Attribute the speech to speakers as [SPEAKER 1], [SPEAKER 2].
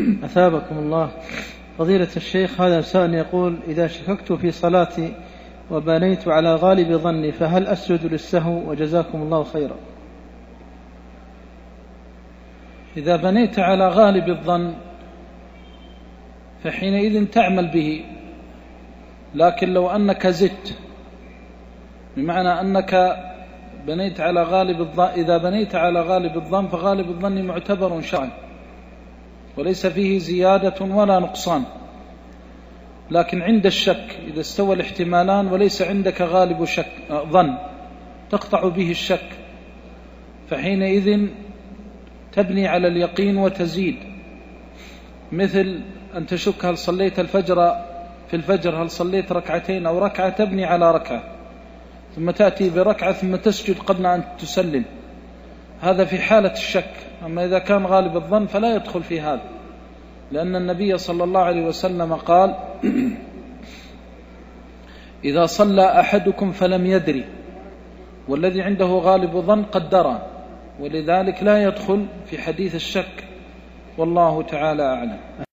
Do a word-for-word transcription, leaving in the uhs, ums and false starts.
[SPEAKER 1] أثابكم الله. فضيلة الشيخ، هذا سائل يقول: إذا شككت في صلاتي وبنيت على غالب ظني فهل أسجد للسهو؟ وجزاكم الله خيرا.
[SPEAKER 2] إذا بنيت على غالب الظن فحينئذ تعمل به، لكن لو أنك زدت، بمعنى أنك بنيت على غالب الظن، إذا بنيت على غالب الظن فغالب الظن معتبر شرعا وليس فيه زيادة ولا نقصان، لكن عند الشك إذا استوى الاحتمالان وليس عندك غالب شك ظن تقطع به الشك، فحينئذ تبني على اليقين وتزيد، مثل أن تشك هل صليت الفجر في الفجر هل صليت ركعتين أو ركعة، تبني على ركعة ثم تأتي بركعة ثم تسجد قبل أن تسلم، هذا في حالة الشك. أما إذا كان غالب الظن فلا يدخل في هذا، لأن النبي صلى الله عليه وسلم قال: إذا صلى أحدكم فلم يدري، والذي عنده غالب ظن قد درى، ولذلك لا يدخل في حديث الشك، والله تعالى أعلم.